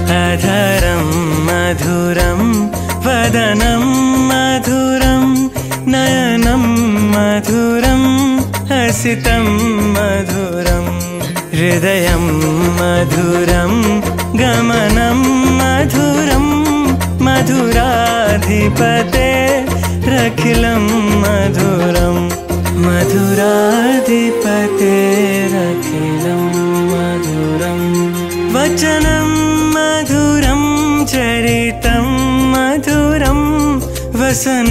अधरं मधुरं वदनं मधुरं नयनं मधुरं हसितं मधुरं हृदयं मधुरं गमनं मधुरं मधुराधिपतेरखिलं मधुरं मधुराधिपतेरखिलं मधुरं वचनं मधुरं चरितं मधुरं वसनं